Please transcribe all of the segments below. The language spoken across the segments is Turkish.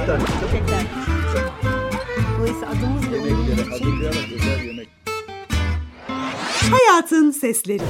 Gerçekten. Gerçekten. Dolayısıyla adımızla uyumlu Yemekleri için hazırlayarak özel yemek. Hayatın Sesleri.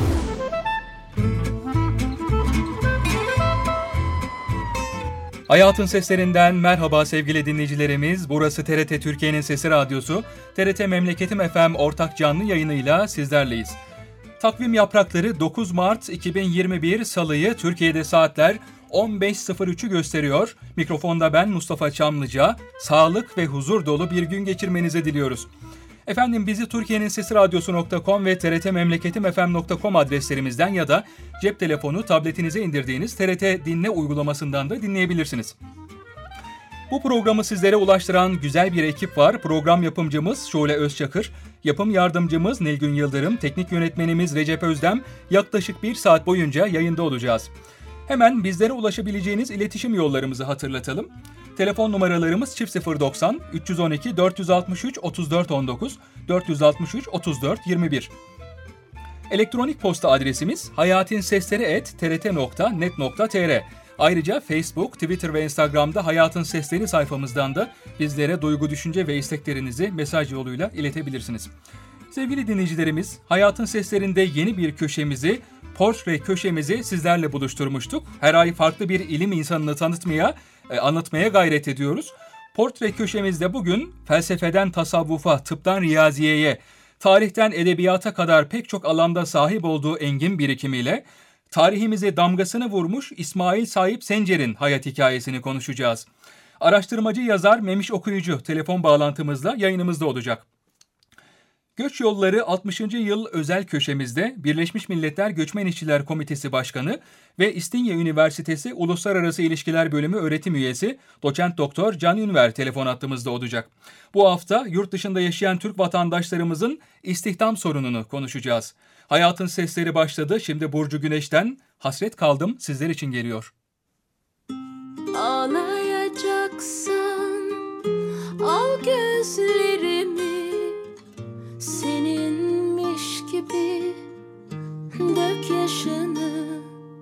Hayatın Seslerinden merhaba sevgili dinleyicilerimiz. Burası TRT Türkiye'nin Sesi Radyosu. TRT Memleketim FM ortak canlı yayınıyla sizlerleyiz. Takvim yaprakları 9 Mart 2021 Salı'yı Türkiye'de saatler 15.03'ü gösteriyor. Mikrofonda ben Mustafa Çamlıca. Sağlık ve huzur dolu bir gün geçirmenizi diliyoruz. Efendim bizi Türkiye'nin Sesi Radyosu.com ve trtmemleketimfm.com adreslerimizden ya da cep telefonu, tabletinize indirdiğiniz TRT Dinle uygulamasından da dinleyebilirsiniz. Bu programı sizlere ulaştıran güzel bir ekip var. Program yapımcımız Şule Özçakır, yapım yardımcımız Nilgün Yıldırım, teknik yönetmenimiz Recep Özdem. Yaklaşık 1 saat boyunca yayında olacağız. Hemen bizlere ulaşabileceğiniz iletişim yollarımızı hatırlatalım. Telefon numaralarımız 090 312 463 34 19 463 34 21. Elektronik posta adresimiz hayatinsesleri@trt.net.tr. Ayrıca Facebook, Twitter ve Instagram'da Hayatın Sesleri sayfamızdan da bizlere duygu, düşünce ve isteklerinizi mesaj yoluyla iletebilirsiniz. Sevgili dinleyicilerimiz, Hayatın Sesleri'nde yeni bir köşemizi, portre köşemizi sizlerle buluşturmuştuk. Her ay farklı bir ilim insanını anlatmaya gayret ediyoruz. Portre köşemizde bugün felsefeden tasavvufa, tıptan riyaziyeye, tarihten edebiyata kadar pek çok alanda sahip olduğu engin birikimiyle tarihimize damgasını vurmuş İsmail Sahip Sencer'in hayat hikayesini konuşacağız. Araştırmacı yazar Memiş Okuyucu telefon bağlantımızla yayınımızda olacak. Göç Yolları 60. Yıl özel köşemizde Birleşmiş Milletler Göçmen İşçiler Komitesi Başkanı ve İstinye Üniversitesi Uluslararası İlişkiler Bölümü öğretim üyesi Doçent Doktor Can Ünver telefon hattımızda olacak. Bu hafta yurt dışında yaşayan Türk vatandaşlarımızın istihdam sorununu konuşacağız. Hayatın Sesleri başladı. Şimdi Burcu Güneş'ten Hasret Kaldım sizler için geliyor. Ağlayacaksan al gözlerimi, seninmiş gibi dök yaşını,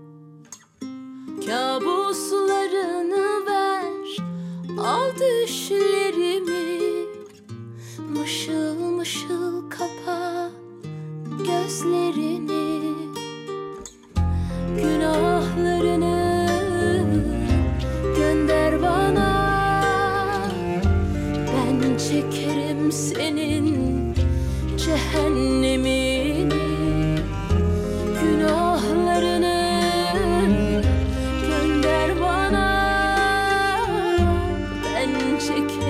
kabuslarını ver, al düşlerimi, mışıl mışıl kapa gözlerini, günahlarını gönder bana, ben çekerim senin cehennemini, günahlarını gönder bana, ben çekerim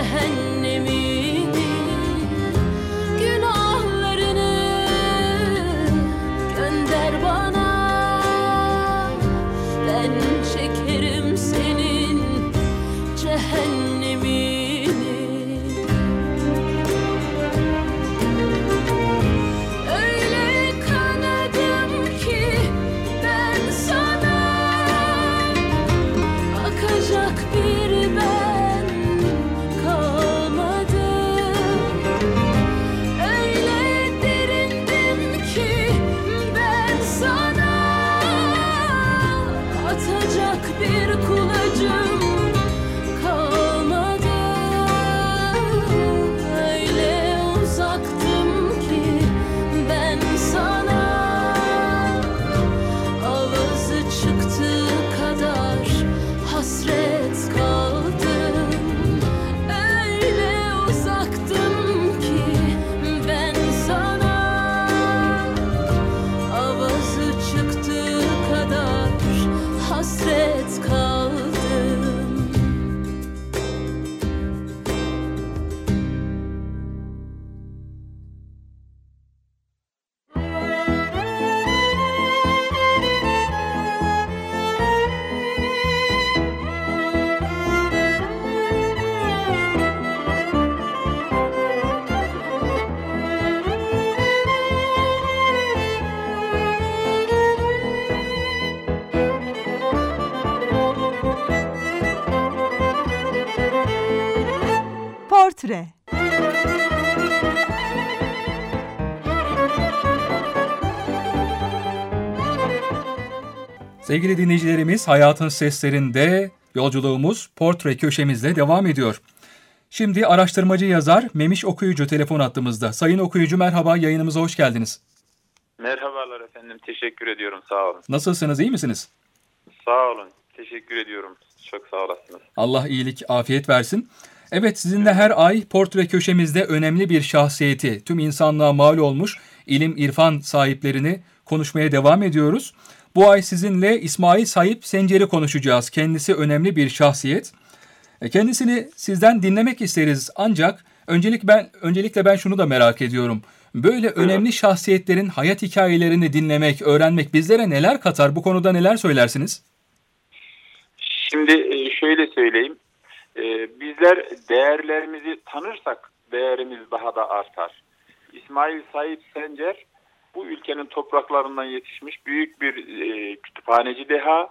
cehennemini, günahlarını gönder bana. Ben çekerim senin cehennemini. Öyle kanadım ki ben sana, akacak bir ben kalmadım. Öyle derindim ki ben sana, atacak bir kulacım kalmadı. Öyle uzaktım ki ben sana, avazı çıktığı kadar hasret kaldım. Öyle uzaktım ki ben sana, avazı çıktığı kadar hasret kaldım. Portre. Sevgili dinleyicilerimiz, Hayatın Seslerinde yolculuğumuz portre köşemizle devam ediyor. Şimdi araştırmacı yazar Memiş Okuyucu telefon hattımızda. Sayın Okuyucu merhaba, yayınımıza hoş geldiniz. Merhabalar efendim, teşekkür ediyorum, sağ olun. Nasılsınız, iyi misiniz? Sağ olun, teşekkür ediyorum, çok sağ olasınız. Allah iyilik, afiyet versin. Evet, sizinle her ay portre köşemizde önemli bir şahsiyeti, tüm insanlığa mal olmuş ilim irfan sahiplerini konuşmaya devam ediyoruz. Bu ay sizinle İsmail Saip Sencer'i konuşacağız. Kendisi önemli bir şahsiyet. Kendisini sizden dinlemek isteriz. Ancak öncelikle ben şunu da merak ediyorum. Böyle önemli şahsiyetlerin hayat hikayelerini dinlemek, öğrenmek bizlere neler katar? Bu konuda neler söylersiniz? Şimdi şöyle söyleyeyim, bizler değerlerimizi tanırsak değerimiz daha da artar. İsmail Saip Sencer bu ülkenin topraklarından yetişmiş büyük bir kütüphaneci deha,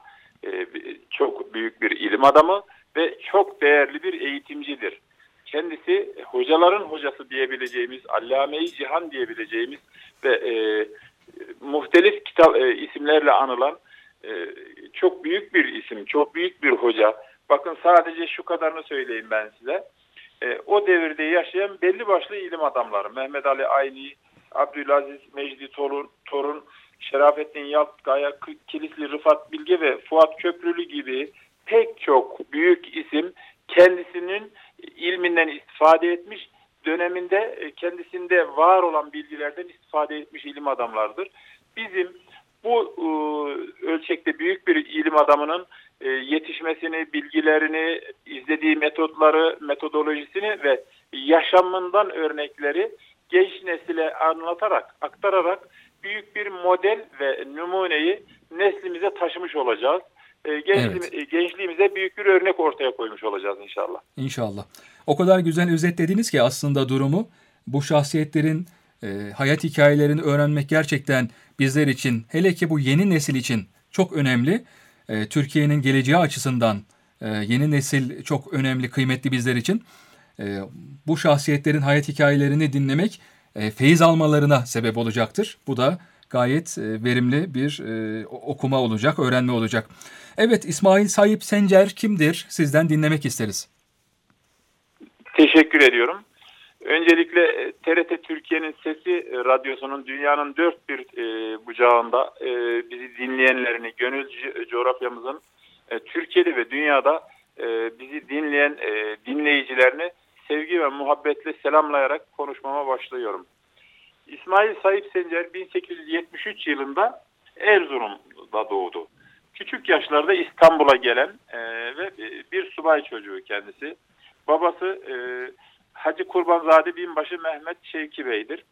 çok büyük bir ilim adamı ve çok değerli bir eğitimcidir. Kendisi hocaların hocası diyebileceğimiz, Allame-i Cihan diyebileceğimiz ve muhtelif kitap isimlerle anılan çok büyük bir isim, çok büyük bir hoca. Bakın sadece şu kadarını söyleyeyim ben size. O devirde yaşayan belli başlı ilim adamları, Mehmet Ali Ayni, Abdülaziz Mecdi Torun, Şerafettin Yaltkaya, Kilisli Rıfat Bilge ve Fuat Köprülü gibi pek çok büyük isim kendisinin ilminden istifade etmiş, döneminde kendisinde var olan bilgilerden istifade etmiş ilim adamlardır. Bizim bu ölçekte büyük bir ilim adamının yetişmesini, bilgilerini, izlediği metotları, metodolojisini ve yaşamından örnekleri genç nesile anlatarak, aktararak büyük bir model ve numuneyi neslimize taşımış olacağız. Gençliğimize büyük bir örnek ortaya koymuş olacağız inşallah. İnşallah. O kadar güzel özetlediniz ki aslında durumu. Bu şahsiyetlerin hayat hikayelerini öğrenmek gerçekten bizler için, hele ki bu yeni nesil için çok önemli. Türkiye'nin geleceği açısından yeni nesil çok önemli, kıymetli bizler için. Bu şahsiyetlerin hayat hikayelerini dinlemek feyiz almalarına sebep olacaktır. Bu da gayet verimli bir okuma olacak, öğrenme olacak. Evet, İsmail Saip Sencer kimdir? Sizden dinlemek isteriz. Teşekkür ediyorum. Öncelikle TRT Türkiye'nin Sesi Radyosu'nun dünyanın dört bir bucağında bizi dinleyenlerini, gönül coğrafyamızın Türkiye'de ve dünyada bizi dinleyen dinleyicilerini sevgi ve muhabbetle selamlayarak konuşmama başlıyorum. İsmail Saip Sencer 1873 yılında Erzurum'da doğdu. Küçük yaşlarda İstanbul'a gelen ve bir subay çocuğu kendisi. babası Hacı Kurbanzade Binbaşı Mehmet Şevki Bey'dir.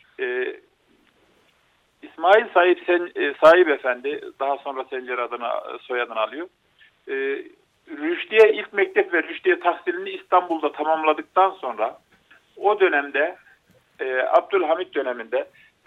İsmail Sahip Efendi, daha sonra Sencer soyadını alıyor. Rüşdiye ilk mektep ve Rüşdiye tahsilini İstanbul'da tamamladıktan sonra o dönemde Abdülhamit döneminde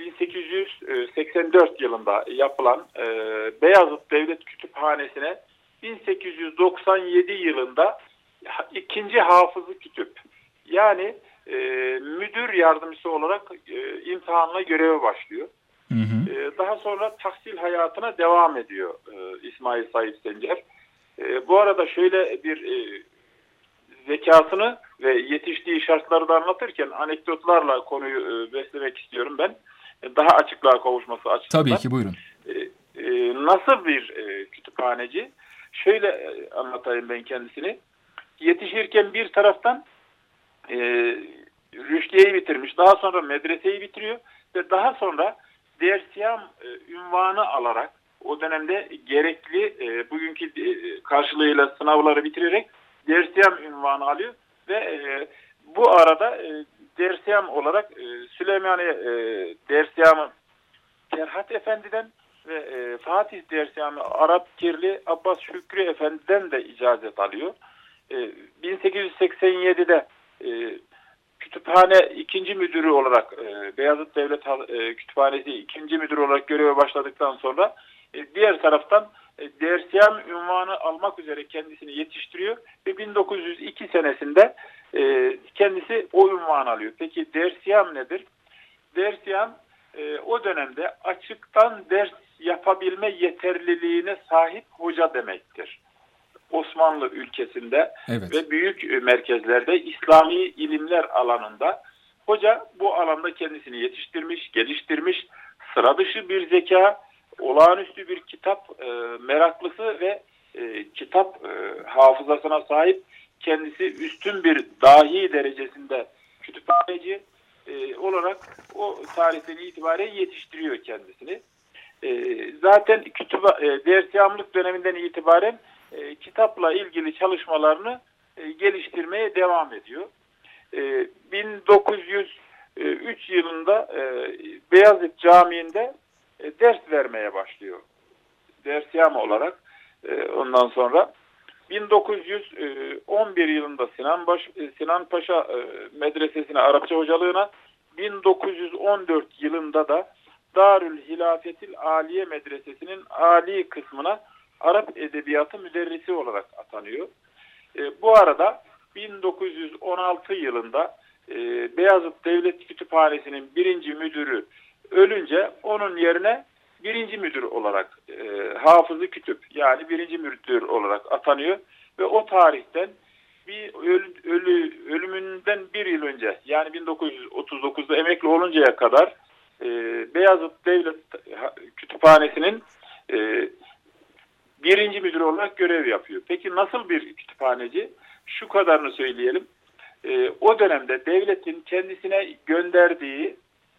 1884 yılında yapılan Beyazıt Devlet Kütüphanesi'ne 1897 yılında ikinci hafızı kütüp, yani müdür yardımcısı olarak imtihanla göreve başlıyor. Hı hı. Daha sonra tahsil hayatına devam ediyor İsmail Sahip Sencer. Bu arada şöyle bir zekasını ve yetiştiği şartları da anlatırken anekdotlarla konuyu beslemek istiyorum ben. Daha açıklığa kavuşması açısından. Tabii ki, buyurun. Nasıl bir kütüphaneci? Şöyle anlatayım ben kendisini. Yetişirken bir taraftan Rüşdiye'yi bitirmiş. Daha sonra medreseyi bitiriyor ve daha sonra dersiyam ünvanı alarak o dönemde gerekli bugünkü karşılığıyla sınavları bitirerek dersiyam ünvanı alıyor ve bu arada dersiyam olarak Süleymaniye dersiyamı Ferhat Efendi'den ve Fatih dersiyamı Arap Kirli Abbas Şükrü Efendi'den de icazet alıyor. 1887'de kütüphane ikinci müdürü olarak Beyazıt Devlet Kütüphanesi ikinci müdürü olarak göreve başladıktan sonra diğer taraftan dersiyam ünvanı almak üzere kendisini yetiştiriyor ve 1902 senesinde kendisi o ünvanı alıyor. Peki dersiyam nedir? Dersiyam o dönemde açıktan ders yapabilme yeterliliğine sahip hoca demektir. Osmanlı ülkesinde evet, ve büyük merkezlerde İslami ilimler alanında hoca bu alanda kendisini yetiştirmiş, geliştirmiş, sıra dışı bir zeka, olağanüstü bir kitap meraklısı ve kitap hafızasına sahip, kendisi üstün bir dahi derecesinde kütüphaneci olarak o tarihten itibaren yetiştiriyor kendisini. Zaten dersiyamlık döneminden itibaren kitapla ilgili çalışmalarını geliştirmeye devam ediyor. 1903 yılında Beyazıt Camii'nde ders vermeye başlıyor. Dersiyam olarak. Ondan sonra 1911 yılında Sinan Paşa Medresesi'ne Arapça hocalığına, 1914 yılında da Darül Hilafetil Aliye Medresesi'nin Ali kısmına Arap Edebiyatı müderrisi olarak atanıyor. Bu arada 1916 yılında Beyazıt Devlet Kütüphanesi'nin birinci müdürü ölünce onun yerine birinci müdür olarak Hafızı Kütüp, yani birinci müdür olarak atanıyor ve o tarihten ölümünden bir yıl önce, yani 1939'da emekli oluncaya kadar Beyazıt Devlet Kütüphanesi'nin birinci müdür olarak görev yapıyor. Peki nasıl bir kütüphaneci? Şu kadarını söyleyelim. O dönemde devletin kendisine gönderdiği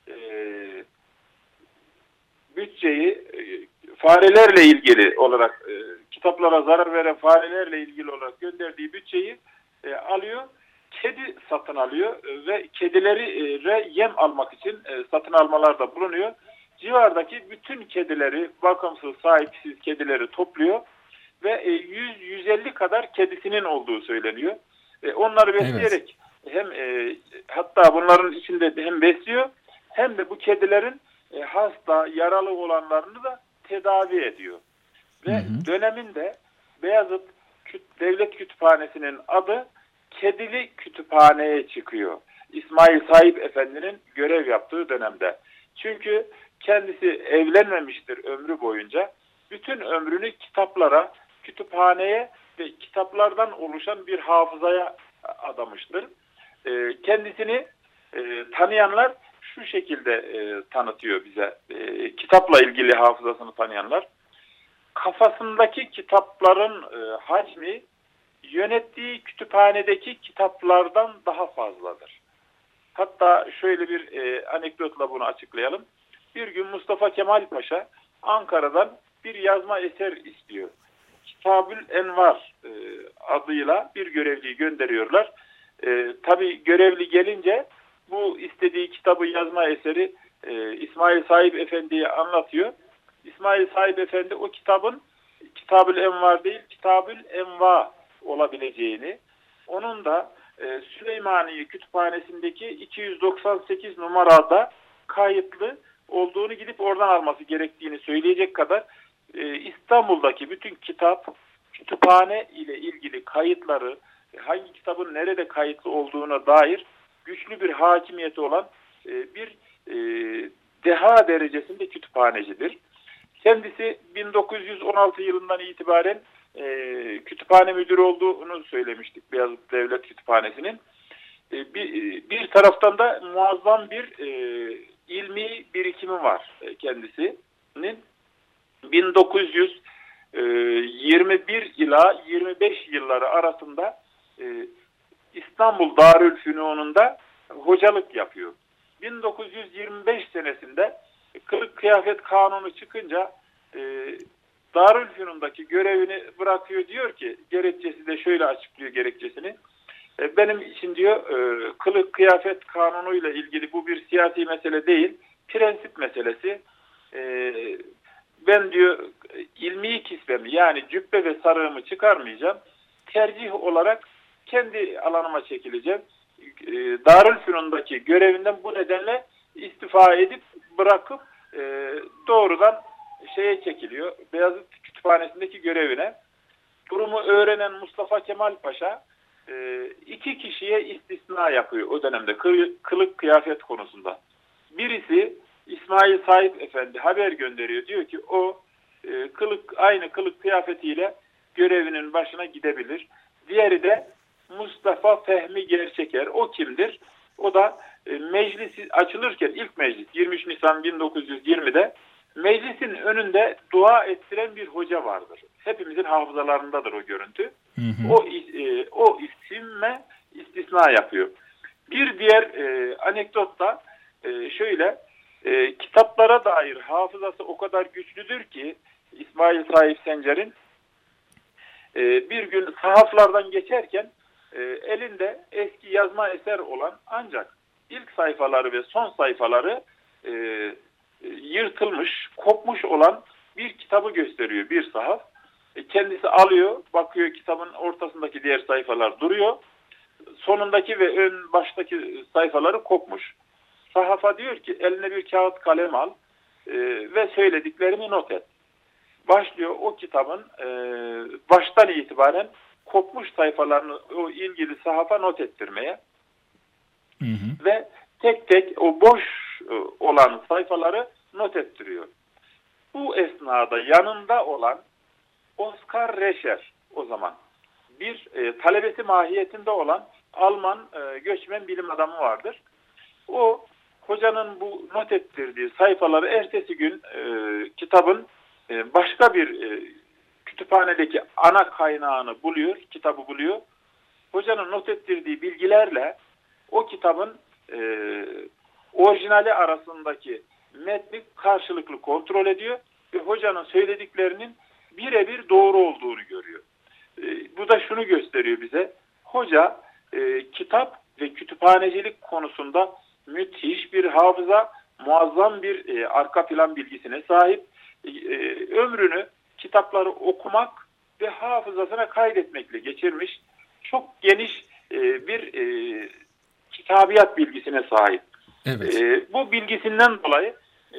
bütçeyi farelerle ilgili olarak, kitaplara zarar veren farelerle ilgili olarak gönderdiği bütçeyi alıyor, kedi satın alıyor ve kedilere yem almak için satın almalarda bulunuyor. Civardaki bütün kedileri, bakımsız, sahipsiz kedileri topluyor ve 100-150 kadar kedisinin olduğu söyleniyor. Onları besleyerek hem hatta bunların içinde hem besliyor hem de bu kedilerin hasta, yaralı olanlarını da tedavi ediyor. Ve döneminde Beyazıt Devlet Kütüphanesi'nin adı Kedili Kütüphane'ye çıkıyor. İsmail Sahip Efendi'nin görev yaptığı dönemde. Çünkü kendisi evlenmemiştir ömrü boyunca. Bütün ömrünü kitaplara, kütüphaneye ve kitaplardan oluşan bir hafızaya adamıştır. Kendisini tanıyanlar şu şekilde tanıtıyor bize. Kitapla ilgili hafızasını tanıyanlar. Kafasındaki kitapların hacmi yönettiği kütüphanedeki kitaplardan daha fazladır. Hatta şöyle bir anekdotla bunu açıklayalım. Bir gün Mustafa Kemal Paşa Ankara'dan bir yazma eser istiyor. Kitabül Envar adıyla bir görevliyi gönderiyorlar. Tabii görevli gelince bu istediği kitabı yazma eseri İsmail Sahip Efendi'ye anlatıyor. İsmail Sahip Efendi o kitabın Kitab-ül Envar değil Kitab-ül Enva olabileceğini, onun da Süleymaniye Kütüphanesi'ndeki 298 numarada kayıtlı olduğunu, gidip oradan alması gerektiğini söyleyecek kadar İstanbul'daki bütün kütüphane ile ilgili kayıtları, hangi kitabın nerede kayıtlı olduğuna dair güçlü bir hakimiyeti olan bir deha derecesinde kütüphanecidir. Kendisi 1916 yılından itibaren kütüphane müdürü olduğunu söylemiştik Beyazıt Devlet Kütüphanesi'nin. Bir taraftan da muazzam bir ilmi birikimi var kendisinin. 1921 ila 25 yılları arasında İstanbul Darülfünun'unda hocalık yapıyor. 1925 senesinde kılık kıyafet kanunu çıkınca Darülfünun'daki görevini bırakıyor, diyor ki, gerekçesi de şöyle açıklıyor gerekçesini. Benim için diyor kılık kıyafet kanunuyla ilgili bu bir siyasi mesele değil, prensip meselesi. Ben diyor ilmi kisvemi, yani cübbe ve sarığımı çıkarmayacağım. Tercih olarak kendi alanıma çekileceğim. Darülfünun'daki görevinden bu nedenle istifa edip bırakıp doğrudan şeye çekiliyor. Beyazıt Kütüphanesi'ndeki görevine. Durumu öğrenen Mustafa Kemal Paşa 2 kişiye istisna yapıyor o dönemde kılık kıyafet konusunda. Birisi İsmail Sahip Efendi haber gönderiyor. Diyor ki o aynı kılık kıyafetiyle görevinin başına gidebilir. Diğeri de Mustafa Fehmi Gerçeker. O kimdir? O da meclis açılırken, ilk meclis 23 Nisan 1920'de meclisin önünde dua ettiren bir hoca vardır. Hepimizin hafızalarındadır o görüntü. Hı hı. O isimle istisna yapıyor. Bir diğer anekdot da şöyle, kitaplara dair hafızası o kadar güçlüdür ki İsmail Sahip Sencer'in bir gün sahaflardan geçerken elinde eski yazma eser olan ancak ilk sayfaları ve son sayfaları yırtılmış, kopmuş olan bir kitabı gösteriyor, bir sahaf. Kendisi alıyor, bakıyor kitabın ortasındaki diğer sayfalar duruyor. Sonundaki ve ön baştaki sayfaları kopmuş. Sahafa diyor ki eline bir kağıt kalem al ve söylediklerimi not et. Başlıyor o kitabın baştan itibaren kopmuş sayfalarını o ilgili sahafa not ettirmeye. Hı hı. Ve tek tek o boş olan sayfaları not ettiriyor. Bu esnada yanında olan Oskar Rescher, o zaman bir talebesi mahiyetinde olan Alman göçmen bilim adamı vardır. O hocanın bu not ettirdiği sayfaları ertesi gün kitabın başka bir kütüphanedeki ana kaynağını buluyor, kitabı buluyor. Hocanın not ettirdiği bilgilerle o kitabın orijinali arasındaki metni karşılıklı kontrol ediyor ve hocanın söylediklerinin birebir doğru olduğunu görüyor. Bu da şunu gösteriyor bize. Hoca kitap ve kütüphanecilik konusunda müthiş bir hafıza, muazzam bir arka plan bilgisine sahip. Ömrünü kitapları okumak ve hafızasına kaydetmekle geçirmiş. Çok geniş bir kitabiyat bilgisine sahip. Evet. Bu bilgisinden dolayı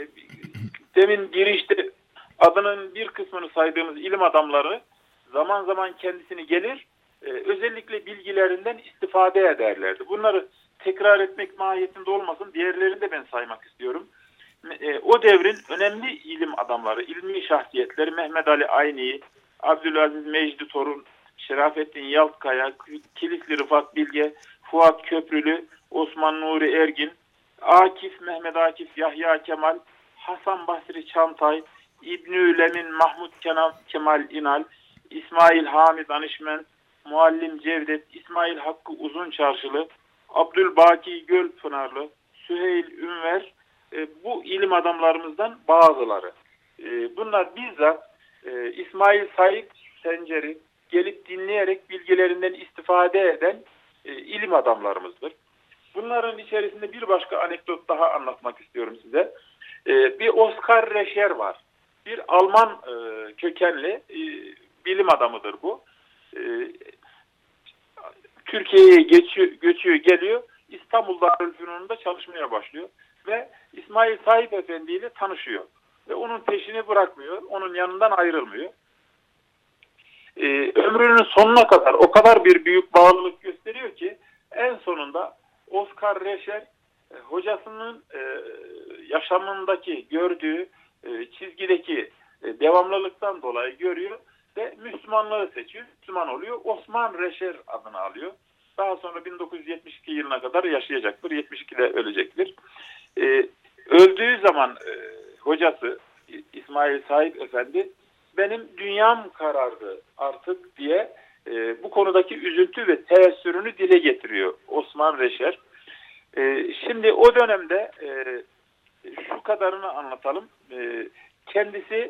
demin girişte adının bir kısmını saydığımız ilim adamları zaman zaman kendisini gelir, özellikle bilgilerinden istifade ederlerdi. Bunları tekrar etmek mahiyetinde olmasın, diğerlerini de ben saymak istiyorum. O devrin önemli ilim adamları, ilmi şahsiyetleri Mehmet Ali Ayni, Abdülaziz Mecdi Torun, Şerafettin Yaltkaya, Kilisli Rıfat Bilge, Fuat Köprülü, Osman Nuri Ergin, Mehmet Akif Yahya Kemal, Hasan Basri Çantay, İbnü Lemin Mahmud Kemal İnal, İsmail Hamid Danışmen, Muallim Cevdet, İsmail Hakkı Uzunçarşılı, Abdülbaki Gölpınarlı, Süheyl Ünver, bu ilim adamlarımızdan bazıları. Bunlar bizzat İsmail Sahip Sencer'i gelip dinleyerek bilgilerinden istifade eden ilim adamlarımızdır. Bunların içerisinde bir başka anekdot daha anlatmak istiyorum size. Bir Oskar Rescher var. Bir Alman kökenli bilim adamıdır bu. Türkiye'ye göçüyor, geliyor. İstanbul Darülfünun'da çalışmaya başlıyor. Ve İsmail Saip Efendi ile tanışıyor. Ve onun peşini bırakmıyor. Onun yanından ayrılmıyor. Ömrünün sonuna kadar o kadar bir büyük bağlılık gösteriyor ki en sonunda Oskar Rescher hocasının yaşamındaki gördüğü çizgideki devamlılıktan dolayı görüyor ve Müslümanlığı seçiyor. Müslüman oluyor. Osman Rescher adını alıyor. Daha sonra 1972 yılına kadar yaşayacaktır. 72'de ölecektir. Öldüğü zaman hocası İsmail Saip Efendi benim dünyam karardı artık diye bu konudaki üzüntü ve teessürünü dile getiriyor Osman Rescher. Şimdi o dönemde şu kadarını anlatalım. Kendisi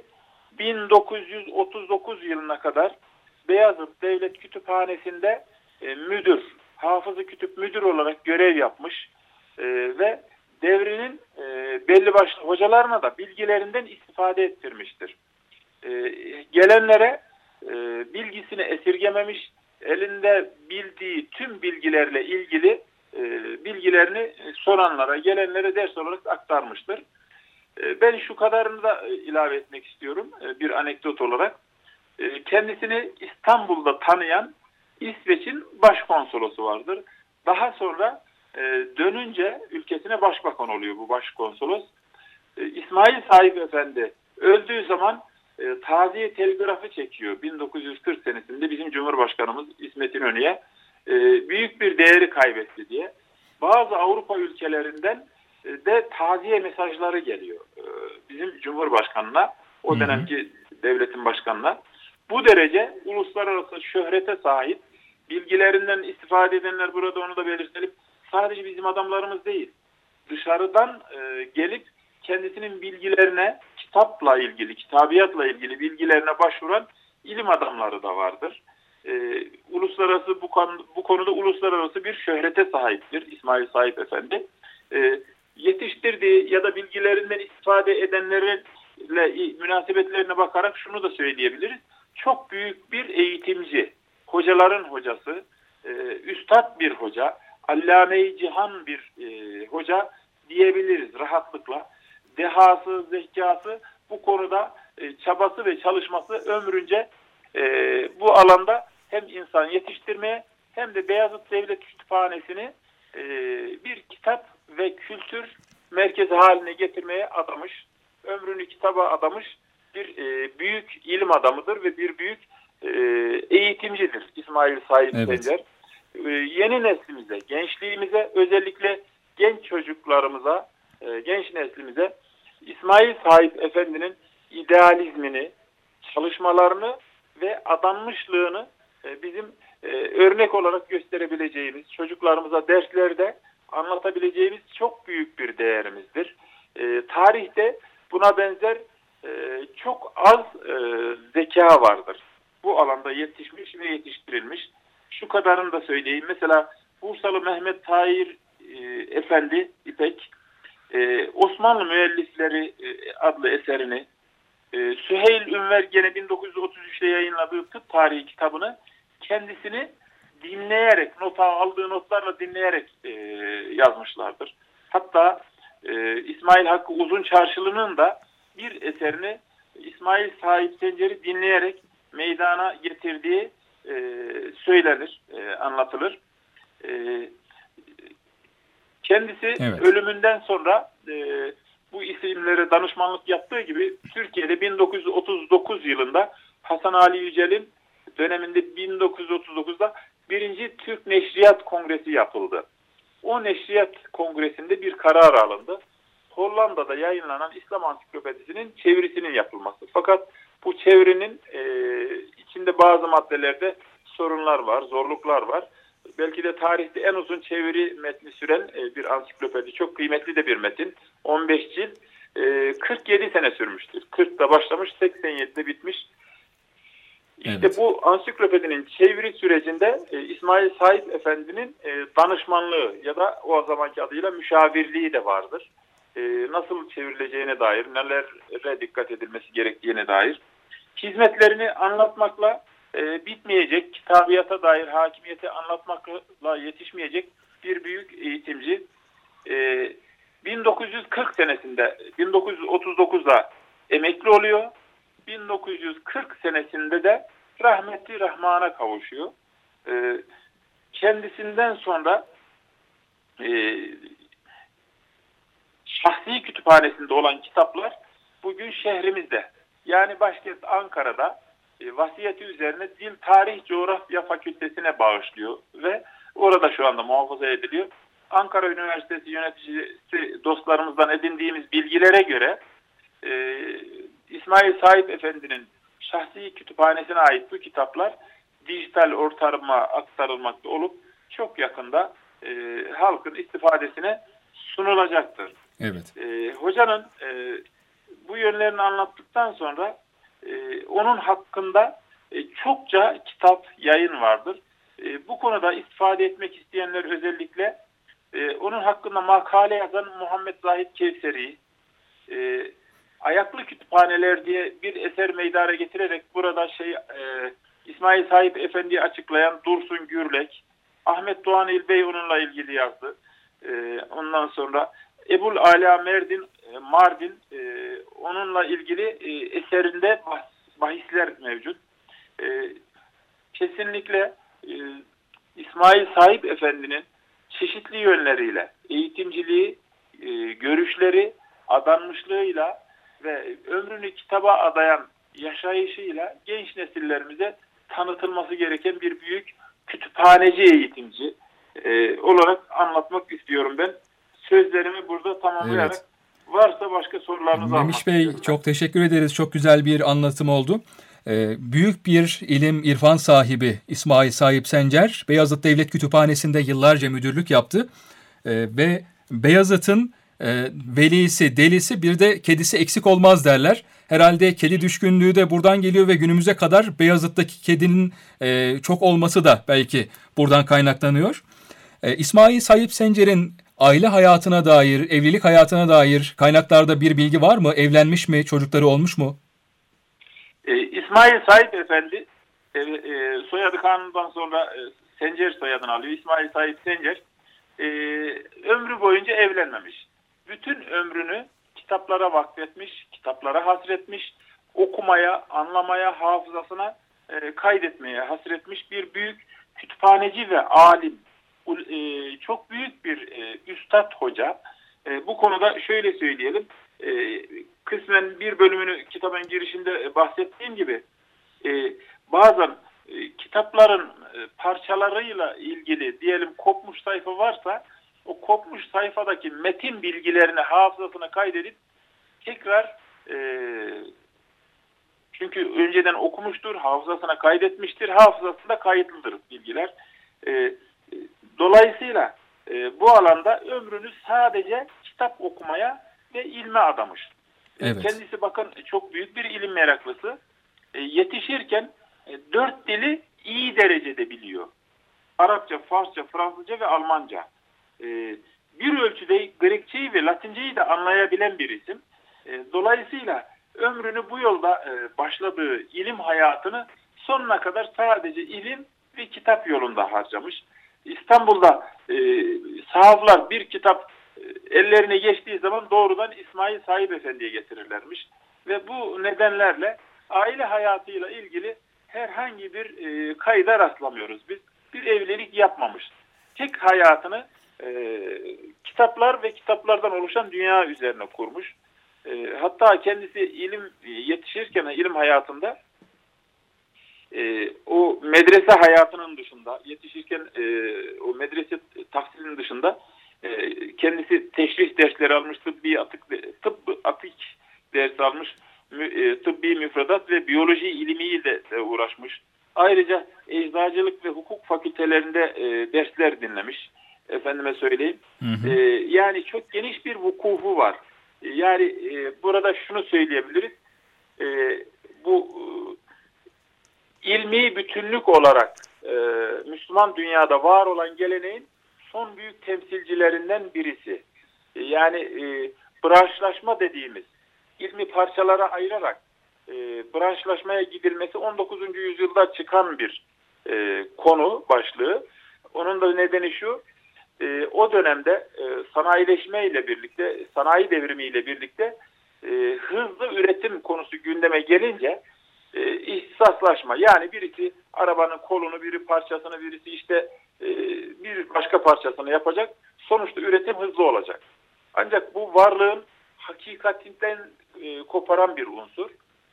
1939 yılına kadar Beyazıt Devlet Kütüphanesi'nde müdür, hafızı kütüp müdür olarak görev yapmış ve devrinin belli başlı hocalarına da bilgilerinden istifade ettirmiştir. Gelenlere bilgisini esirgememiş, elinde bildiği tüm bilgilerle ilgili bilgilerini soranlara, gelenlere ders olarak aktarmıştır. Ben şu kadarını da ilave etmek istiyorum bir anekdot olarak. Kendisini İstanbul'da tanıyan İsveç'in başkonsolosu vardır. Daha sonra dönünce ülkesine başbakan oluyor bu başkonsolos. İsmail Saip Efendi öldüğü zaman taziye telgrafı çekiyor 1940 senesinde bizim Cumhurbaşkanımız İsmet İnönü'ye büyük bir değeri kaybetti diye. Bazı Avrupa ülkelerinden de taziye mesajları geliyor bizim Cumhurbaşkanı'na, o dönemki devletin başkanına. Bu derece uluslararası şöhrete sahip, bilgilerinden istifade edenler burada onu da belirtelim. Sadece bizim adamlarımız değil, dışarıdan gelip kendisinin bilgilerine, kitapla ilgili, kitabiyatla ilgili bilgilerine başvuran ilim adamları da vardır. Uluslararası bu konuda uluslararası bir şöhrete sahiptir İsmail Saip Efendi. Yetiştirdiği ya da bilgilerinden istifade edenlerle münasebetlerine bakarak şunu da söyleyebiliriz. Çok büyük bir eğitimci, hocaların hocası, üstad bir hoca, allame-i cihan bir hoca diyebiliriz rahatlıkla. Dehası, zekası, bu konuda çabası ve çalışması ömrünce bu alanda hem insan yetiştirmeye hem de Beyazıt Devlet Kütüphanesi'ni bir kitap ve kültür merkezi haline getirmeye adamış, ömrünü kitaba adamış bir büyük ilim adamıdır ve bir büyük eğitimcidir İsmail Saip Sencer. Yeni neslimize, gençliğimize, özellikle genç çocuklarımıza, genç neslimize İsmail Saip Efendi'nin idealizmini, çalışmalarını ve adanmışlığını bizim örnek olarak gösterebileceğimiz, çocuklarımıza derslerde anlatabileceğimiz çok büyük bir değerimizdir. Tarihte buna benzer çok az zeka vardır. Bu alanda yetişmiş ve yetiştirilmiş. Şu kadarını da söyleyeyim. Mesela Bursalı Mehmet Tahir Efendi İpek, Osmanlı Müellifleri adlı eserini, Süheyl Ünver gene 1933'te yayınladığı tıp tarihi kitabını kendisini dinleyerek, aldığı notlarla dinleyerek yazmışlardır. Hatta İsmail Hakkı Uzunçarşılı'nın da bir eserini İsmail Saip Sencer'i dinleyerek meydana getirdiği söylenir, anlatılır. Kendisi ölümünden sonra bu isimlere danışmanlık yaptığı gibi Türkiye'de 1939 yılında Hasan Ali Yücel'in döneminde 1939'da 1. Türk Neşriyat Kongresi yapıldı. O Neşriyat Kongresi'nde bir karar alındı. Hollanda'da yayınlanan İslam Ansiklopedisi'nin çevirisinin yapılması. Fakat bu çevirinin içinde bazı maddelerde sorunlar var, zorluklar var. Belki de tarihte en uzun çeviri metni süren bir ansiklopedi. Çok kıymetli de bir metin. 15 cilt, 47 sene sürmüştür. 40'da başlamış, 87'de bitmiş. İşte Evet. bu ansiklopedinin çeviri sürecinde İsmail Said Efendi'nin danışmanlığı ya da o zamanki adıyla müşavirliği de vardır. Nasıl çevrileceğine dair, nelere dikkat edilmesi gerektiğine dair. Hizmetlerini anlatmakla bitmeyecek, kitabiyata dair hakimiyeti anlatmakla yetişmeyecek bir büyük eğitimci. 1940 senesinde, 1939'da emekli oluyor. 1940 senesinde de rahmetli Rahman'a kavuşuyor. Kendisinden sonra şahsi kütüphanesinde olan kitaplar bugün şehrimizde, yani başkent Ankara'da vasiyeti üzerine Dil, Tarih, Coğrafya Fakültesine bağışlıyor ve orada şu anda muhafaza ediliyor. Ankara Üniversitesi yöneticisi dostlarımızdan edindiğimiz bilgilere göre İsmail Said Efendi'nin şahsi kütüphanesine ait bu kitaplar dijital ortama aktarılmakta olup çok yakında halkın istifadesine sunulacaktır. Evet. Hocanın bu yönlerini anlattıktan sonra onun hakkında çokça kitap, yayın vardır. Bu konuda istifade etmek isteyenler özellikle onun hakkında makale yazan Muhammed Zahid Kevseri, Ayaklı Kütüphaneler diye bir eser meydana getirerek burada İsmail Said Efendi'yi açıklayan Dursun Gürlek, Ahmet Doğan İlbey onunla ilgili yazdı. Ondan sonra Ebul Ala Mardin onunla ilgili eserinde bahisler mevcut. Kesinlikle İsmail Said Efendi'nin çeşitli yönleriyle, eğitimciliği, görüşleri, adanmışlığıyla ve ömrünü kitaba adayan yaşayışıyla genç nesillerimize tanıtılması gereken bir büyük kütüphaneci eğitimci olarak anlatmak istiyorum ben. Sözlerimi burada tamamlayarak varsa başka sorularınız almak Memiş Bey istiyorum. çok teşekkür ederiz. Çok güzel bir anlatım oldu. Büyük bir ilim, irfan sahibi İsmail Said Sencer, Beyazıt Devlet Kütüphanesi'nde yıllarca müdürlük yaptı. Ve Beyazıt'ın velisi, delisi, bir de kedisi eksik olmaz derler. Herhalde kedi düşkünlüğü de buradan geliyor ve günümüze kadar Beyazıt'taki kedinin çok olması da belki buradan kaynaklanıyor. İsmail Said Sencer'in aile hayatına dair, evlilik hayatına dair kaynaklarda bir bilgi var mı? Evlenmiş mi? Çocukları olmuş mu? İsmail Said Efendi soyadı kanundan sonra Sencer soyadını alıyor. İsmail Said Sencer ömrü boyunca evlenmemiş. Bütün ömrünü kitaplara vakfetmiş, kitaplara hasretmiş, okumaya, anlamaya, hafızasına kaydetmeye hasretmiş bir büyük kütüphaneci ve alim. Çok büyük bir üstad hoca. Bu konuda şöyle söyleyelim. Kısmen bir bölümünü kitabın girişinde bahsettiğim gibi bazen kitapların parçalarıyla ilgili diyelim kopmuş sayfa varsa o kopmuş sayfadaki metin bilgilerini hafızasına kaydedip tekrar çünkü önceden okumuştur, hafızasına kaydetmiştir, hafızasında kayıtlıdır bilgiler. Dolayısıyla bu alanda ömrünü sadece kitap okumaya ve ilme adamış. Evet. Kendisi bakın çok büyük bir ilim meraklısı. Yetişirken 4 dili iyi derecede biliyor. Arapça, Farsça, Fransızca ve Almanca. Bir ölçüde Grekçeyi ve Latinceyi de anlayabilen bir isim. Dolayısıyla ömrünü bu yolda başladığı ilim hayatını sonuna kadar sadece ilim ve kitap yolunda harcamış. İstanbul'da sahaflar bir kitap ellerine geçtiği zaman doğrudan İsmail Said Efendi'ye getirirlermiş. Ve bu nedenlerle aile hayatıyla ilgili herhangi bir kayda rastlamıyoruz. Biz bir evlilik yapmamış. Tek hayatını kitaplar ve kitaplardan oluşan dünya üzerine kurmuş. Hatta kendisi ilim yetişirken ilim hayatında o medrese hayatının dışında yetişirken o medrese tahsilinin dışında kendisi teşrih dersleri almış, tıp atık ders almış, tıbbi müfredat ve biyoloji ilmiyle de uğraşmış. Ayrıca eczacılık ve hukuk fakültelerinde dersler dinlemiş. Efendime söyleyeyim. Hı hı. Yani çok geniş bir vukufu var. Yani burada şunu söyleyebiliriz. Bu ilmi bütünlük olarak Müslüman dünyada var olan geleneğin son büyük temsilcilerinden birisi. Yani branşlaşma dediğimiz ilmi parçalara ayırarak branşlaşmaya gidilmesi 19. yüzyılda çıkan bir konu başlığı. Onun da nedeni şu, o dönemde sanayileşmeyle birlikte, sanayi devrimiyle birlikte hızlı üretim konusu gündeme gelince ihtisaslaşma, yani birisi arabanın kolunu, biri parçasını, birisi işte bir başka parçasını yapacak. Sonuçta üretim hızlı olacak. Ancak bu varlığın hakikatinden koparan bir unsur.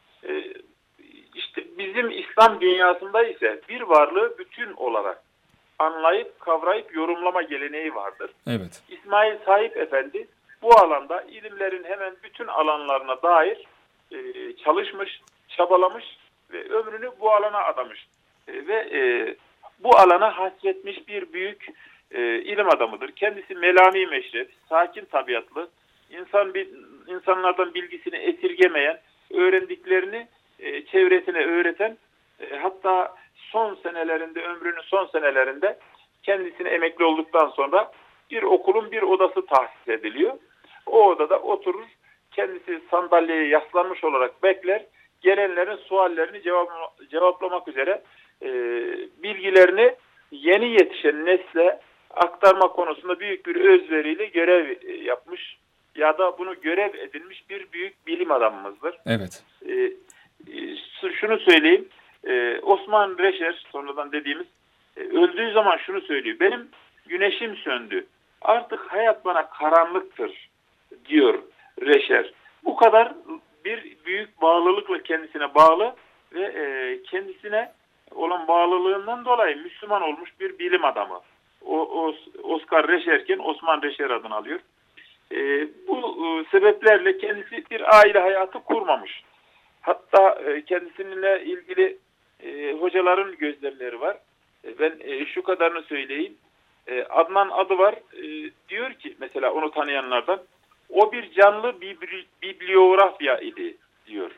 İşte bizim İslam dünyasında ise bir varlığı bütün olarak anlayıp, kavrayıp, yorumlama geleneği vardır. Evet. İsmail Saip Efendi bu alanda ilimlerin hemen bütün alanlarına dair çalışmış, çabalamış ve ömrünü bu alana adamış. Ve bu alana hasretmiş bir büyük ilim adamıdır. Kendisi melami meşrep, sakin tabiatlı, insanlardan bilgisini esirgemeyen, öğrendiklerini çevresine öğreten, hatta ömrünün son senelerinde kendisine emekli olduktan sonra bir okulun bir odası tahsis ediliyor. O odada oturur, kendisi sandalyeye yaslanmış olarak bekler, gelenlerin suallerini cevaplamak üzere bilgilerini yeni yetişen nesle aktarma konusunda büyük bir özveriyle görev yapmış ya da bunu görev edinmiş bir büyük bilim adamımızdır. Evet. Şunu söyleyeyim, Osman Reşer, sonradan dediğimiz, öldüğü zaman şunu söylüyor: benim güneşim söndü, artık hayat bana karanlıktır diyor Reşer. Bu kadar bir büyük bağlılıkla kendisine bağlı ve kendisine olan bağlılığından dolayı Müslüman olmuş bir bilim adamı. Oscar Reşerken Osman Reşer adını alıyor. Bu sebeplerle kendisi bir aile hayatı kurmamış. Hatta kendisininle ilgili hocaların gözlemleri var. Ben şu kadarını söyleyeyim. Adnan adı var. Diyor ki mesela onu tanıyanlardan, o bir canlı bibliografya idi diyor.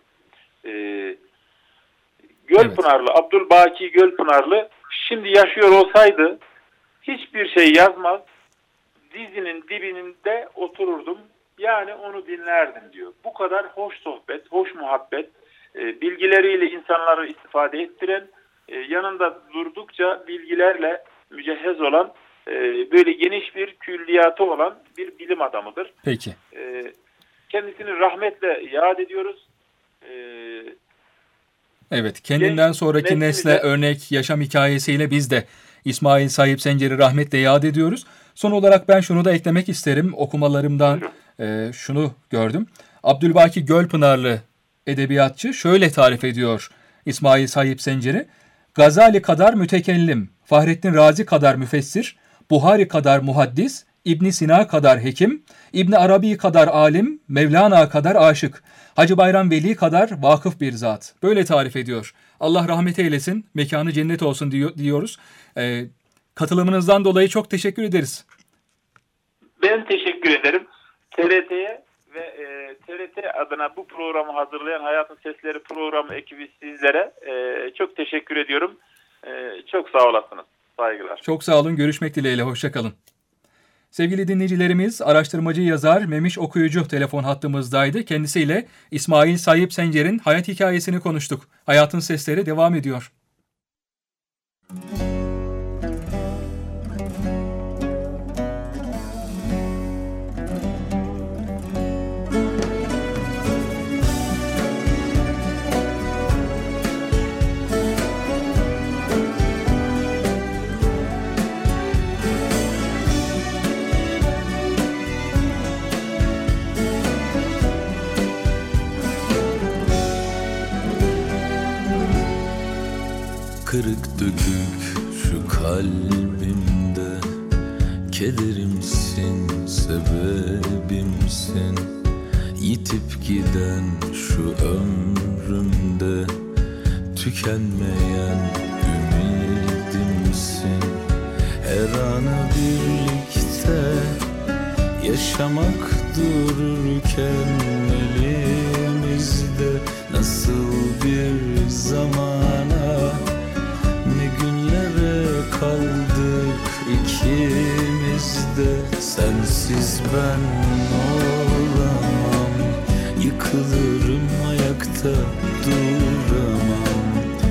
Gölpınarlı, evet. Abdülbaki Gölpınarlı şimdi yaşıyor olsaydı hiçbir şey yazmaz, dizinin dibinde otururdum, yani onu dinlerdim diyor. Bu kadar hoş sohbet, hoş muhabbet, bilgileriyle insanları istifade ettiren, yanında durdukça bilgilerle mücehhez olan, böyle geniş bir külliyatı olan bir bilim adamıdır. Peki. Kendisini rahmetle yad ediyoruz. Evet, kendinden sonraki nesle örnek yaşam hikayesiyle biz de İsmail Saip Sencer'i rahmetle yad ediyoruz. Son olarak ben şunu da eklemek isterim. Okumalarımdan şunu gördüm. Abdülbaki Gölpınarlı edebiyatçı şöyle tarif ediyor İsmail Saip Sencer'i: Gazali kadar mütekellim, Fahrettin Razi kadar müfessir, Buhari kadar muhaddis, İbn Sina kadar hekim, İbn Arabi kadar alim, Mevlana kadar aşık, Hacı Bayram Veli kadar vakıf bir zat. Böyle tarif ediyor. Allah rahmet eylesin, mekanı cennet olsun diyoruz. Katılımınızdan dolayı çok teşekkür ederiz. Ben teşekkür ederim. TRT'ye ve TRT adına bu programı hazırlayan Hayatın Sesleri programı ekibi sizlere çok teşekkür ediyorum. Çok sağ olasınız. Saygılar. Çok sağ olun. Görüşmek dileğiyle. Hoşça kalın. Sevgili dinleyicilerimiz, araştırmacı yazar Memiş Okuyucu telefon hattımızdaydı. Kendisiyle İsmail Saip Sencer'in hayat hikayesini konuştuk. Hayatın Sesleri devam ediyor. Kırık dökük şu kalbimde, kederimsin, sebebimsin. Yitip giden şu ömrümde, tükenmeyen ümidimsin. Her anı birlikte yaşamak dururken elimizde, nasıl bir zamana Sensiz ben olamam, yıkılırım ayakta duramam.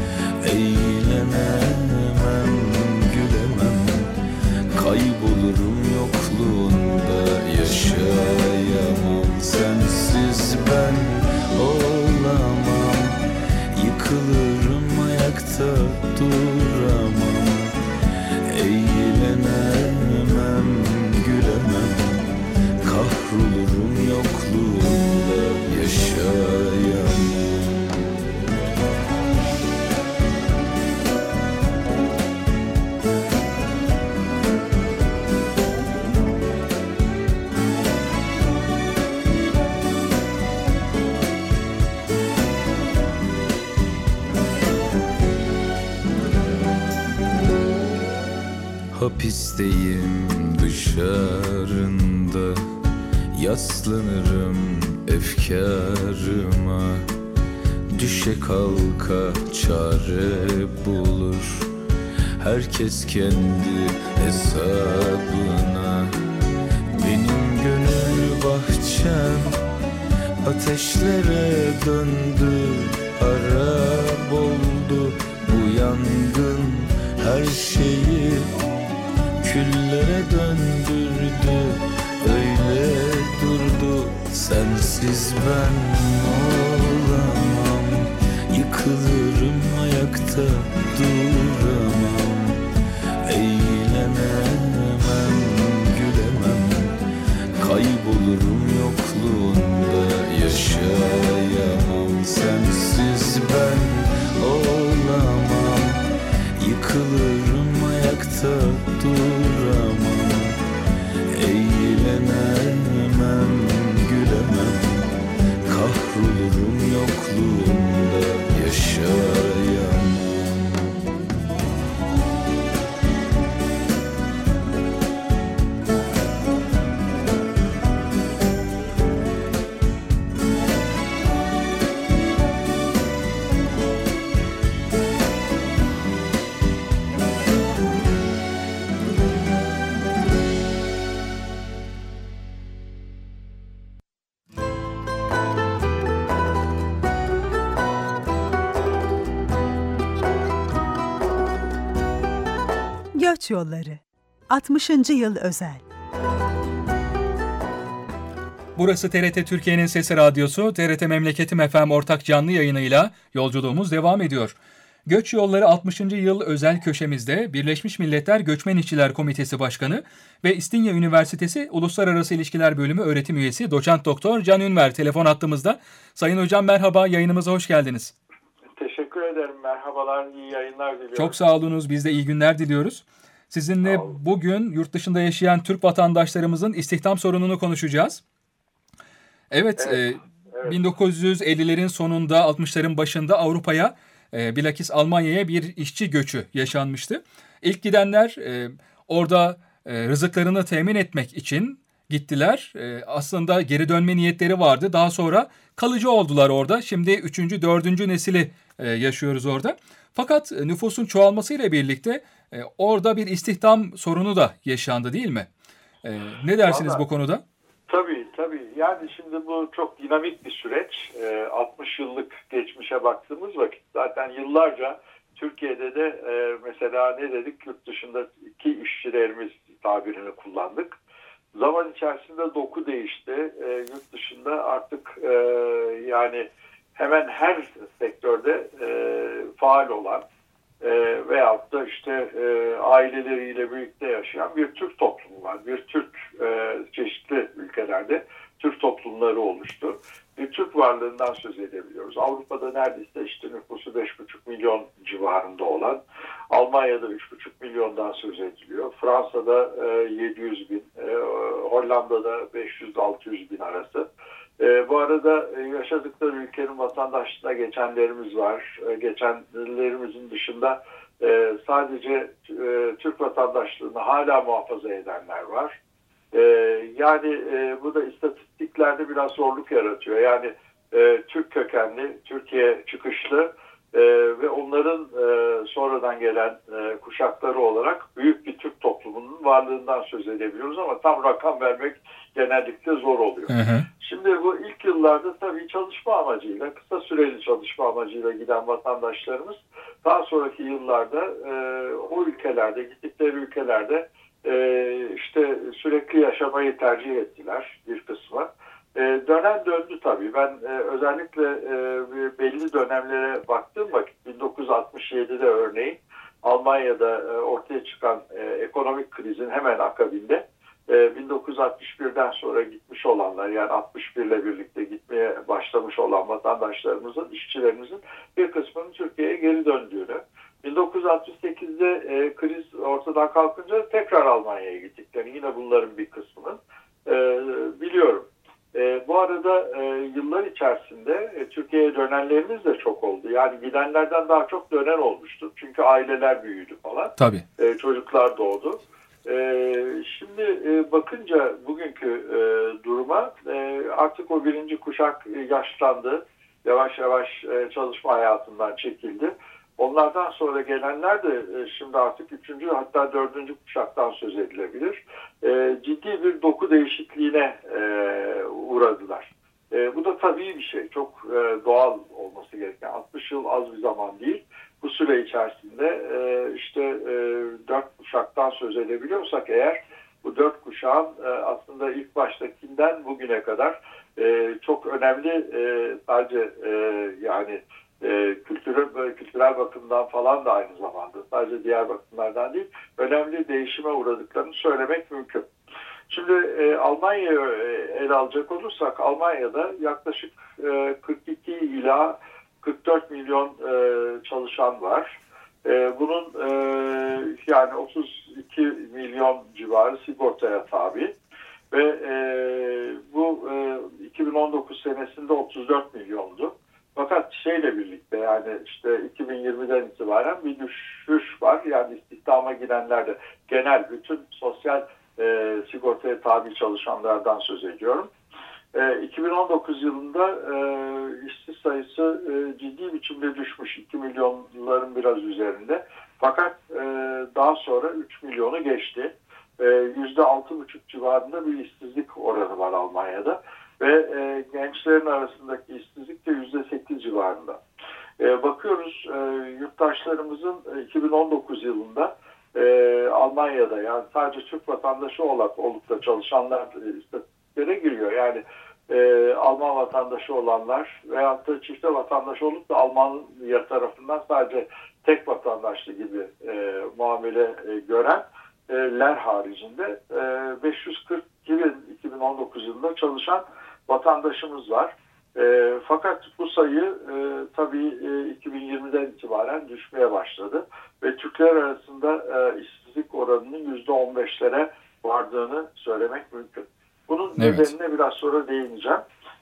Eğlenemem, gülemem, kaybolurum yokluğunda yaşayamam. Sensiz ben olamam, yıkılırım ayakta duramam. Eğlenemem, gülemem, kahrolurum yokluğunda yaşayamam. Hapisteyim dışarında, yaslanırım efkarıma. Düşe kalka çare bulur herkes kendi hesabına. Benim gönül bahçem ateşlere döndü, harap oldu bu yangın. Her şeyi küllere döndürdü, öyle durdu. Sensiz ben olamam, yıkılırım ayakta duramam. Eğlenemem, gülemem, kaybolurum yokluğunda yaşayamam. Sensiz ben olamam, yıkılırım ayakta duramam. Eğlenemem, gülemem, kahrolurum yokluğunda yaşayamam. Göç Yolları 60. Yıl Özel. Burası TRT Türkiye'nin Sesi Radyosu, TRT Memleketim FM ortak canlı yayınıyla yolculuğumuz devam ediyor. Göç Yolları 60. Yıl Özel köşemizde Birleşmiş Milletler Göçmen İşçiler Komitesi Başkanı ve İstinye Üniversitesi Uluslararası İlişkiler Bölümü öğretim üyesi Doçent Doktor Can Ünver telefon hattımızda. Sayın Hocam merhaba, yayınımıza hoş geldiniz. Teşekkür ederim. Merhabalar, iyi yayınlar diliyorum. Çok sağ olunuz, biz de iyi günler diliyoruz. Sizinle bugün yurt dışında yaşayan Türk vatandaşlarımızın istihdam sorununu konuşacağız. Evet. 1950'lerin sonunda 60'ların başında Avrupa'ya bilakis Almanya'ya bir işçi göçü yaşanmıştı. İlk gidenler orada rızıklarını temin etmek için gittiler. Aslında geri dönme niyetleri vardı. Daha sonra kalıcı oldular orada. Şimdi 3. 4. nesili yaşıyoruz orada. Fakat nüfusun çoğalmasıyla birlikte orada bir istihdam sorunu da yaşandı değil mi? Ne dersiniz Vallahi, bu konuda? Tabii. Yani şimdi bu çok dinamik bir süreç. 60 yıllık geçmişe baktığımız vakit zaten yıllarca Türkiye'de de mesela ne dedik, yurt dışındaki işçilerimiz tabirini kullandık. Zaman içerisinde doku değişti. Yurt dışında artık yani hemen her sektörde faal olan veyahut da işte aileleriyle birlikte yaşayan bir Türk toplumu var. Bir Türk çeşitli ülkelerde Türk toplumları oluştu. Bir Türk varlığından söz edebiliyoruz. Avrupa'da neredeyse işte nüfusu 5,5 milyon civarında olan, Almanya'da 3,5 milyondan söz ediliyor. Fransa'da 700 bin, Hollanda'da 500-600 bin arası. Bu arada yaşadıkları ülkenin vatandaşlığına geçenlerimiz var. Geçenlerimizin dışında sadece Türk vatandaşlığını hala muhafaza edenler var. Yani bu da istatistiklerde biraz zorluk yaratıyor. Yani Türk kökenli, Türkiye çıkışlı Ve onların sonradan gelen kuşakları olarak büyük bir Türk toplumunun varlığından söz edebiliyoruz ama tam rakam vermek genellikle zor oluyor. Hı hı. Şimdi bu ilk yıllarda tabii çalışma amacıyla, kısa süreli çalışma amacıyla giden vatandaşlarımız daha sonraki yıllarda o ülkelerde, gittikleri ülkelerde işte sürekli yaşamayı tercih ettiler bir kısmı. Dönem döndü tabii. Ben özellikle belli dönemlere baktığım vakit 1967'de örneğin Almanya'da ortaya çıkan ekonomik krizin hemen akabinde 1961'den sonra gitmiş olanlar, yani 61 ile birlikte gitmeye başlamış olan vatandaşlarımızın, işçilerimizin bir kısmının Türkiye'ye geri döndüğünü, 1968'de kriz ortadan kalkınca tekrar Almanya'ya gittiklerini, yine bunların bir kısmının biliyorum. Bu arada yıllar içerisinde Türkiye'ye dönenlerimiz de çok oldu. Yani gidenlerden daha çok dönen olmuştu. Çünkü aileler büyüdü falan. Tabii. Çocuklar doğdu. Şimdi bakınca bugünkü duruma artık o birinci kuşak yaşlandı. Yavaş yavaş çalışma hayatından çekildi. Onlardan sonra gelenler de şimdi artık 3. hatta 4. kuşaktan söz edilebilir. Ciddi bir doku değişikliğine uğradılar. Bu da tabii bir şey. Çok doğal olması gereken. 60 yıl az bir zaman değil. Bu süre içerisinde işte 4 kuşaktan söz edebiliyorsak eğer, bu 4 kuşağın aslında ilk baştakinden bugüne kadar çok önemli, sadece yani kültürel bakımdan falan da aynı zamanda, sadece diğer bakımlardan değil, önemli değişime uğradıklarını söylemek mümkün. Şimdi Almanya'yı ele alacak olursak, Almanya'da yaklaşık 42 ila 44 milyon çalışan var. Bunun yani 32 milyon civarı sigortaya tabi ve bu 2019 senesinde 34 milyondu. Fakat şeyle birlikte, yani işte 2020'den itibaren bir düşüş var. Yani istihdama girenlerde, genel bütün sosyal sigortaya tabi çalışanlardan söz ediyorum. 2019 yılında işsiz sayısı ciddi biçimde düşmüş. 2 milyonların biraz üzerinde. Fakat daha sonra 3 milyonu geçti. %6,5 civarında bir işsizlik oranı var Almanya'da. Ve gençlerin arasındaki işsizlik de %8 civarında. Bakıyoruz yurttaşlarımızın 2019 yılında Almanya'da, yani sadece Türk vatandaşı olup da çalışanlar istatistiklere giriyor. Yani Alman vatandaşı olanlar veyahut da çifte vatandaş olup da Almanya tarafından sadece tek vatandaşlı gibi muamele görenler haricinde 542 bin 2019 yılında çalışan vatandaşımız var. Fakat bu sayı tabii 2020'den itibaren düşmeye başladı ve Türkler arasında işsizlik oranının %15'lere vardığını söylemek mümkün. Bunun nedenine biraz sonra değineceğim.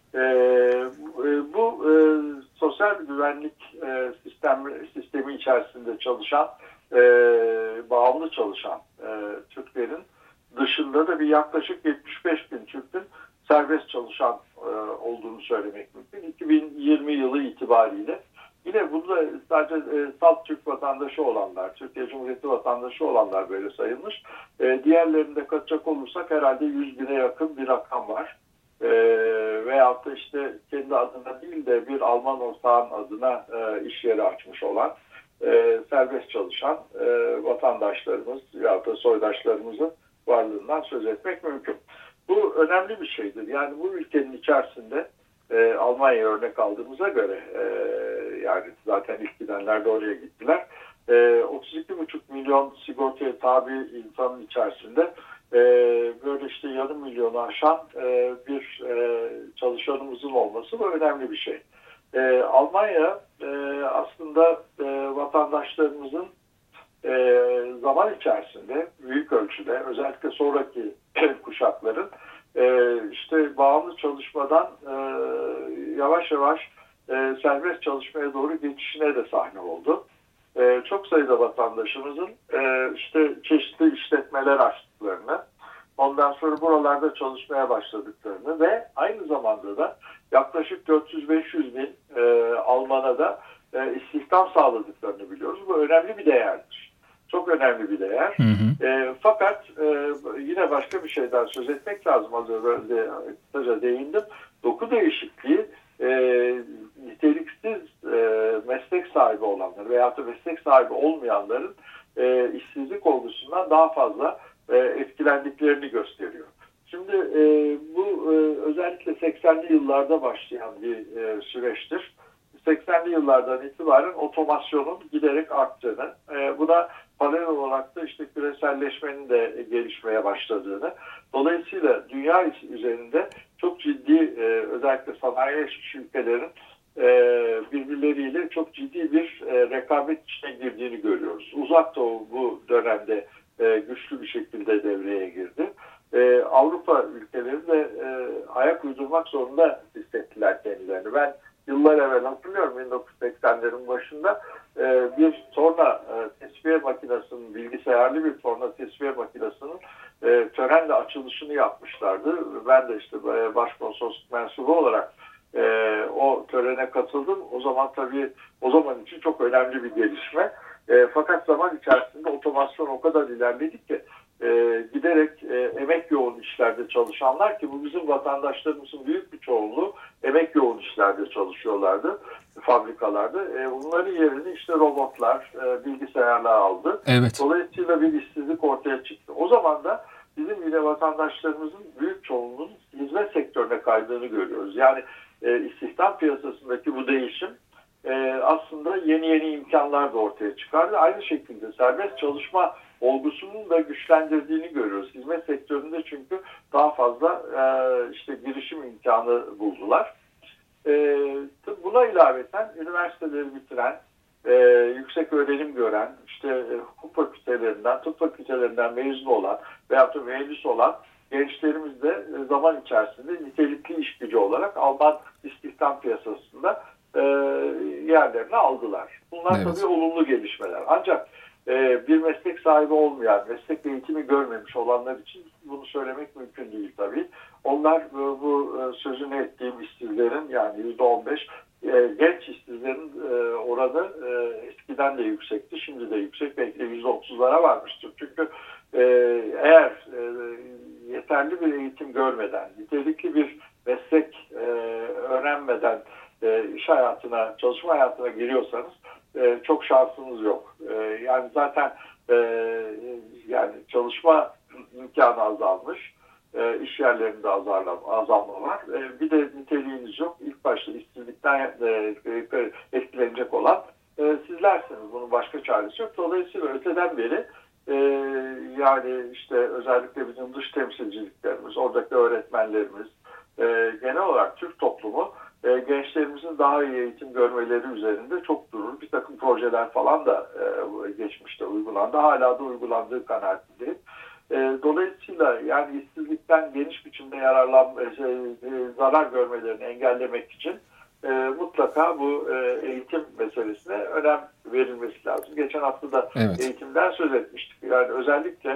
Bu sosyal güvenlik sistemi içerisinde çalışan, bağımlı çalışan Türklerin dışında da bir yaklaşık 75 bin Türk'ün serbest çalışan olduğunu söylemek mümkün. 2020 yılı itibariyle yine burada sadece salt Türk vatandaşı olanlar, Türkiye Cumhuriyeti vatandaşı olanlar böyle sayılmış. Diğerlerini de katacak olursak herhalde 100 bine yakın bir rakam var. Veyahut da işte kendi adına değil de bir Alman ortağın adına iş yeri açmış olan serbest çalışan vatandaşlarımız veyahut da soydaşlarımızın varlığından söz etmek mümkün. Bu önemli bir şeydir. Yani bu ülkenin içerisinde Almanya'ya örnek aldığımıza göre yani zaten ilk gidenler de oraya gittiler. 32,5 milyon sigortaya tabi insanın içerisinde böyle işte yarım milyonu aşan bir çalışanımızın olması bu önemli bir şey. Almanya aslında vatandaşlarımızın zaman içerisinde büyük ölçüde, özellikle sonraki kuşakların işte bağımlı çalışmadan yavaş yavaş serbest çalışmaya doğru geçişine de sahne oldu. Çok sayıda vatandaşımızın işte çeşitli işletmeler açtıklarını, ondan sonra buralarda çalışmaya başladıklarını ve aynı zamanda da yaklaşık 400-500 bin Alman'a da istihdam başka bir şeyden söz etmek lazım. Az önce kısaca değindim. Doku değişikliği niteliksiz meslek sahibi olanlar veya da meslek sahibi olmayanların işsizlik olgusundan daha fazla etkilendiklerini gösteriyor. Şimdi bu özellikle 80'li yıllarda başlayan bir süreçtir. 80'li yıllardan itibaren otomasyonun giderek arttığını, buna paralel olarak da işte küreselleşmenin de gelişmeye başladığını, dolayısıyla dünya üzerinde çok ciddi özellikle sanayileşmiş ülkelerin birbirleriyle çok ciddi bir rekabet içine girdiğini görüyoruz. Uzak Doğu bu dönemde güçlü bir şekilde devreye girdi. Avrupa ülkeleri de ayak uydurmak zorunda hissettiler kendilerini. Ben yıllar evvel hatırlıyorum 1980'lerin başında bir torna tesviye makinesinin, bilgisayarlı bir torna tesviye makinesinin törenle açılışını yapmışlardı. Ben de işte başkonsolosluk mensubu olarak o törene katıldım. O zaman tabii o zaman için çok önemli bir gelişme. Fakat zaman içerisinde otomasyon o kadar ilerledi ki giderek emek yoğun işlerde çalışanlar, ki bu bizim vatandaşlarımızın büyük bir çoğunluğu emek yoğun işlerde çalışıyorlardı fabrikalarda. Bunların yerini işte robotlar, bilgisayarlar aldı. Evet. Dolayısıyla bir işsizlik ortaya çıktı. O zaman da bizim yine vatandaşlarımızın büyük çoğunluğunun hizmet sektörüne kaydığını görüyoruz. Yani istihdam piyasasındaki bu değişim aslında yeni imkanlar da ortaya çıkardı. Aynı şekilde serbest çalışma olgusunun da güçlendirdiğini görüyoruz. Hizmet sektöründe çünkü daha fazla işte girişim imkanı buldular. Buna ilaveten üniversiteleri bitiren, yüksek öğrenim gören, işte hukuk fakültelerinden, tıp fakültelerinden mezun olan veyahut da mühendis olan gençlerimiz de zaman içerisinde nitelikli iş gücü olarak Alman istihdam piyasasında yerlerini aldılar. Bunlar evet. Tabii olumlu gelişmeler. Ancak bir meslek sahibi olmayan, meslek eğitimi görmemiş olanlar için bunu söylemek mümkün değil tabii. Onlar bu sözünü ettiğim işsizlerin, yani %15 genç işsizlerin oranı eskiden de yüksekti, şimdi de yüksek, belki de %30'lara varmıştır. Çünkü eğer yeterli bir eğitim görmeden, nitelikli bir meslek öğrenmeden iş hayatına, çalışma hayatına giriyorsanız çok şansınız yok. Yani zaten yani çalışma imkanı azalmış, iş yerlerinde azalma var. Bir de niteliğiniz yok. İlk başta işsizlikten etkilenecek olan sizlersiniz. Bunun başka çaresi yok. Dolayısıyla öteden beri yani işte özellikle bizim dış temsilciliklerimiz, oradaki öğretmenlerimiz, genel olarak Türk toplumu gençlerimizin daha iyi eğitim görmeleri üzerinde çok durur. Bir takım projeler falan da geçmişte uygulandı. Hala da uygulandığı kanaatindeyim. Dolayısıyla yani işsizlikten geniş biçimde zarar görmelerini engellemek için mutlaka bu eğitim meselesine önem verilmesi lazım. Geçen hafta da evet. Eğitimden söz etmiştik. Yani özellikle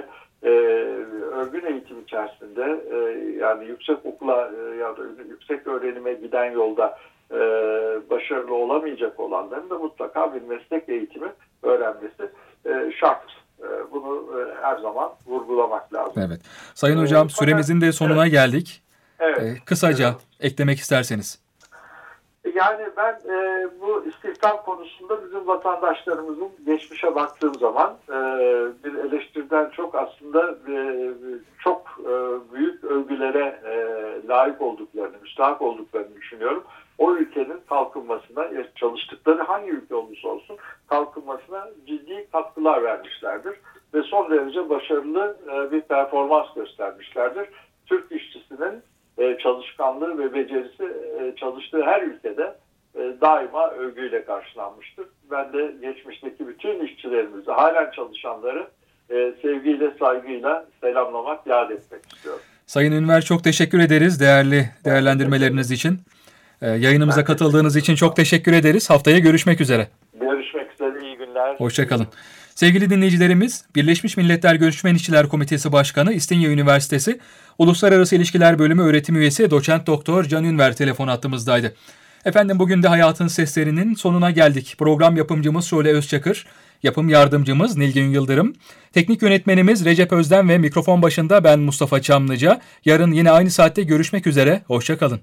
örgün eğitim içerisinde yani yüksek okula ya da yüksek öğrenime giden yolda başarılı olamayacak olanların da mutlaka bir meslek eğitimi öğrenmesi şart. Bunu her zaman vurgulamak lazım. Evet. Sayın Hocam, süremizin de sonuna geldik. Evet. Kısaca eklemek isterseniz. Yani ben bu istihdam konusunda bizim vatandaşlarımızın geçmişe baktığım zaman bir eleştiriden çok aslında çok büyük övgülere layık olduklarını, müstahak olduklarını düşünüyorum. O ülkenin kalkınmasına, çalıştıkları hangi ülke olursa olsun kalkınmasına ciddi katkılar vermişlerdir. Ve son derece başarılı bir performans göstermişlerdir. Türk işçisinin çalışkanlığı ve becerisi çalıştığı her ülkede daima övgüyle karşılanmıştır. Ben de geçmişteki bütün işçilerimizi, halen çalışanları sevgiyle, saygıyla selamlamak, yad etmek istiyorum. Sayın Ünver, çok teşekkür ederiz değerli değerlendirmeleriniz için. Yayınımıza katıldığınız için çok teşekkür ederiz. Haftaya görüşmek üzere. Görüşmek üzere, iyi günler. Hoşçakalın. Sevgili dinleyicilerimiz, Birleşmiş Milletler Göçmen İşçiler Komitesi Başkanı, İstinye Üniversitesi Uluslararası İlişkiler Bölümü öğretim üyesi Doçent Doktor Can Ünver telefon hattımızdaydı. Efendim, bugün de Hayatın Sesleri'nin sonuna geldik. Program yapımcımız Şule Özçakır, Yapım yardımcımız Nilgün Yıldırım. Teknik yönetmenimiz Recep Özden ve mikrofon başında ben Mustafa Çamlıca. Yarın yine aynı saatte görüşmek üzere. Hoşça kalın.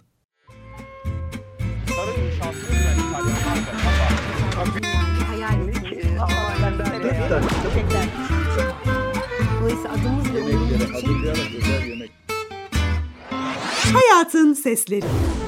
Dolayısıyla adımız ve umduğumuz için Hayatın Sesleri.